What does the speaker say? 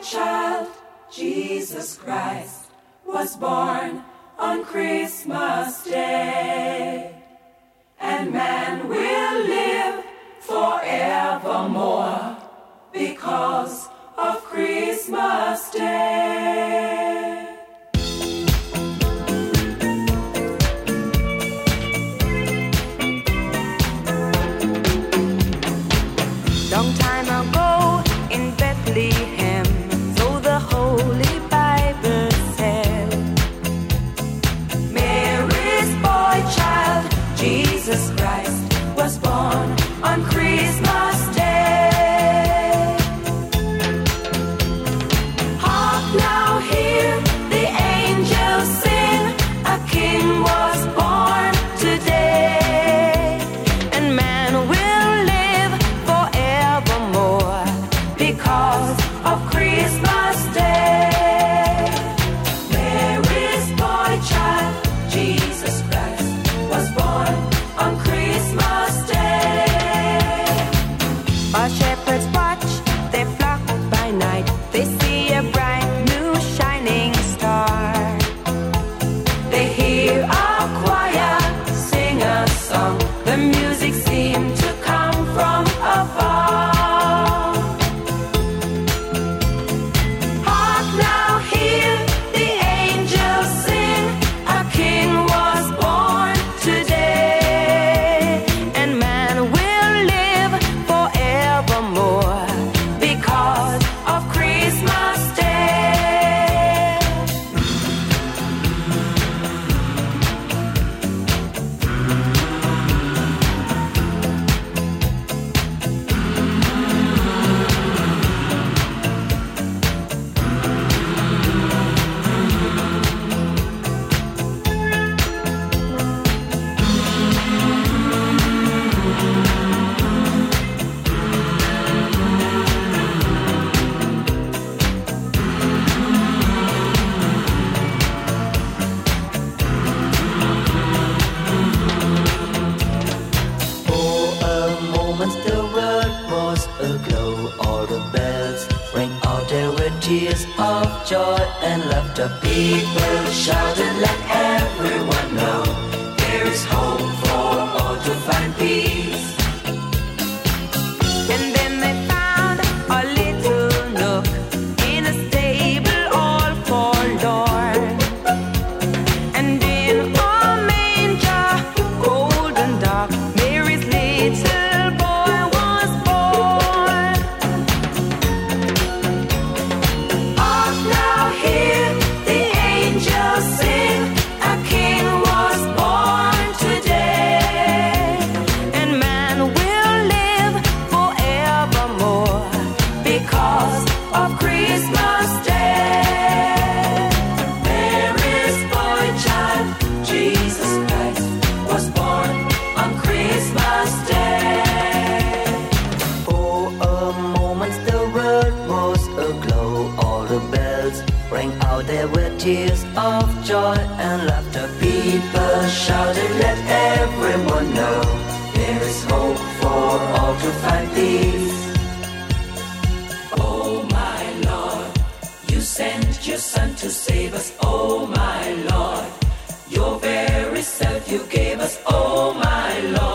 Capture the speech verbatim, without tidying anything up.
child, Jesus Christ, was born on Christmas Day. And man will live forevermore because of Christmas Day. Long time ago in Bethlehem, so the Holy Bible said, Mary's boy child, Jesus Christ, was born on Christmas Day. Hark now, hear the angels sing, a king was born today, and man will live forevermore because of Christmas Day. Mary's boy child, Jesus Christ, was born on Christmas Day. While shepherds watch their flock by night, they see a bright new shining star. They hear a choir sing a song, the music seemed to come from afar. Hark now, hear the angels sing, a king was born today, and man will live forevermore because of Christmas Day. For a moment the world was aglow. All the bells rang out, there were tears of joy and laughter. People shouted, let everyone know there is hope for all to find peace. And then they found a little nook in a stable all forlorn, and in a manger, cold and dark, Mary's little boy was born. Hark now, hear the angels sing, a king was born today, and man will live forevermore because of Christmas Day. Mary's boy child, Jesus Christ, was born on Christmas Day. For a moment the world was aglow. All the bells rang out, there were tears of joy and laughter. People shouted, let everyone know there is hope for all to find peace. Oh my Lord, you sent your Son to save us. Oh my Lord, your very self you gave us. Oh my Lord.